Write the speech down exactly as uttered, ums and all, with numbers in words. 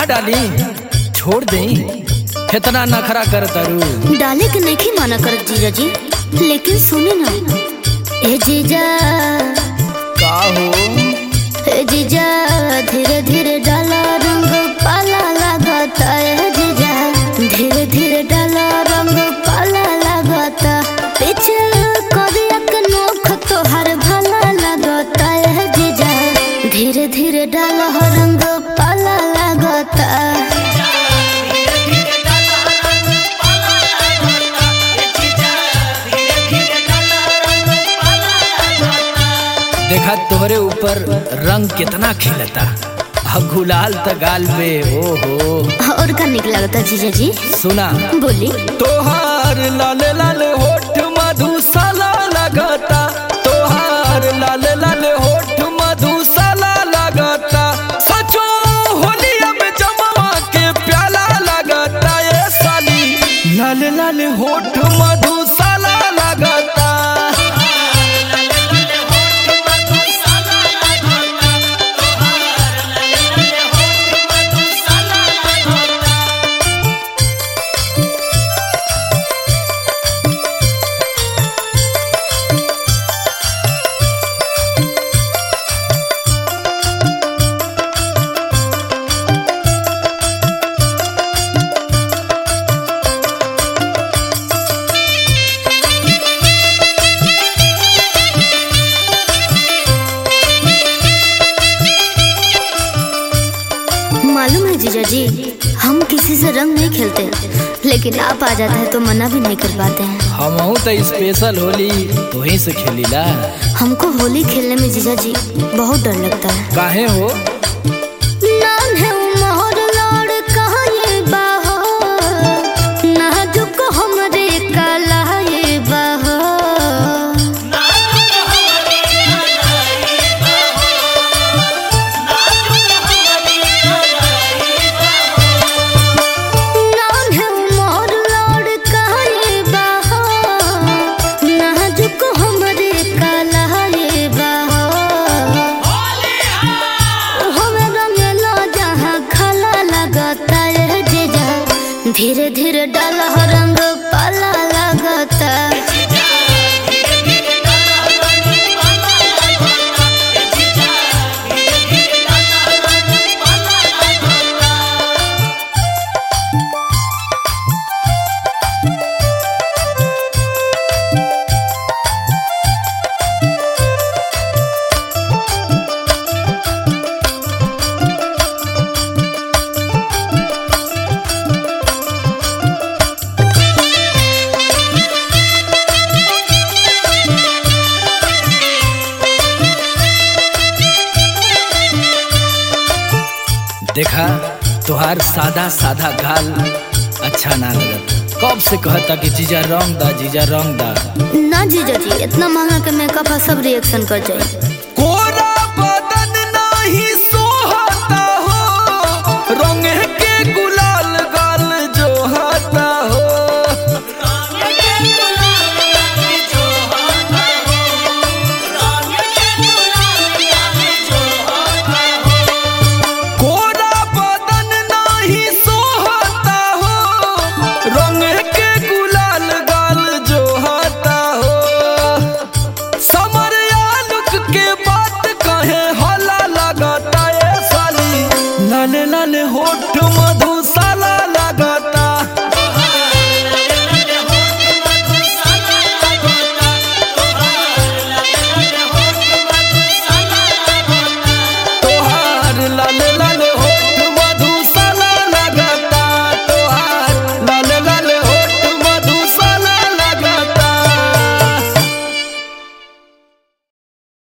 डाली छोड़ दे, इतना नखरा कर तारू। डाले के नहीं माना करत जीजा जी, लेकिन सुने ना ए जीजा। का हो ए जीजा धीरे धीरे डाला रंग पाला लगाता है जीजा, धीरे धीरे डाला रंग पाला लगाता, पीछे करिया के नोख तोहर भला लगाता है जीजा, धीरे धीरे डाला रंग पाला लगाता। देखा तोहरे ऊपर रंग कितना खिलता, गुलाल त गाल पे हो हो। और का निकला लगता जीजा जी? सुना बोली। तोहार लाल लाल होठ मधुशाला लगता, तोहार लाल लाल होठ मधुशाला लगता, सचो होलिया में जमवा के प्याला लगता, ये साली लाल लाल होठ मधुशाला लगता। मालूम है जीजा जी, हम किसी से रंग नहीं खेलते, लेकिन आप आ जाते हैं तो मना भी नहीं कर पाते हैं। हम तो स्पेशल होली वहीं से खेलीला। हमको होली खेलने में जीजा जी बहुत डर लगता है। काहे हो? नाम है उमर लड़ कहाँ ये बाहो, नाजुक हमरे काला ये बाहो, धीरे धीरे डाला रंग पाला लगता। देखा तुहार सादा सादा गाल अच्छा ना लगता, कब से कहता कि जीजा रंग दा, जीजा रंग दा। ना जीजा जी, इतना महंगा के मेकअप सब रिएक्शन कर जाए।